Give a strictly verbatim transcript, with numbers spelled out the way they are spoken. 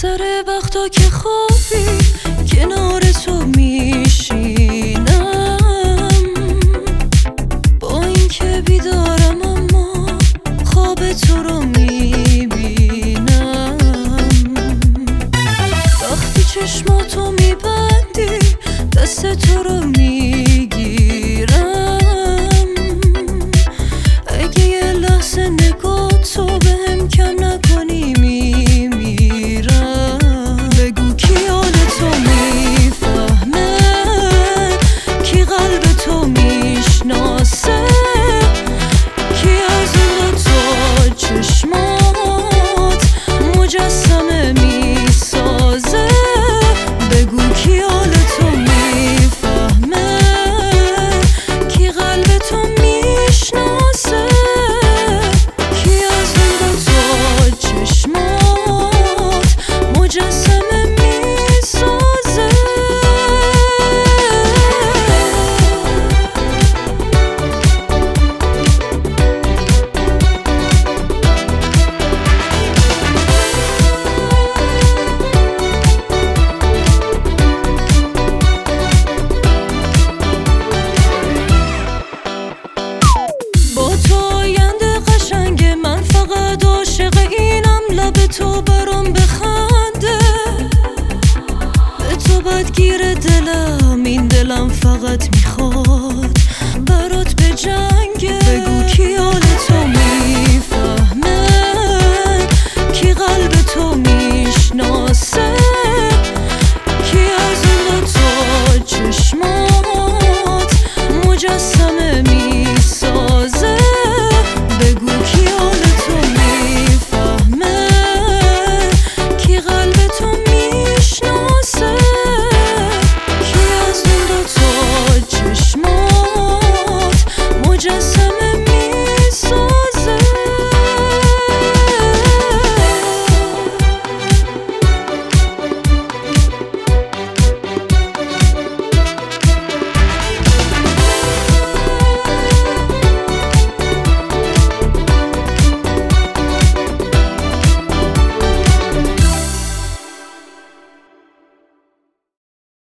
اکثر وقتا که خوابی کنار تو میشینم، با اینکه بیدارم اما خواب تو رو میبینم. وقتی چشماتو میبندی دست تو رو میگیرم، اگه یه لحظه نگاه تو بهم کم نکنی میمیرم. بگو کی حال تو میفهمه، کی قلب تو میشناسه، کی از اون تا چشمات مجسمه میسازه. بگو کی حال تو میفهمه، کی قلب تو میشناسه، کی از اون تا چشمات مجسمه میسازه. با تو آینده قشنگه، من فقط عاشق اینم لب تو برام بخنده. به تو بدگیر دلم، این دلم فقط میخواد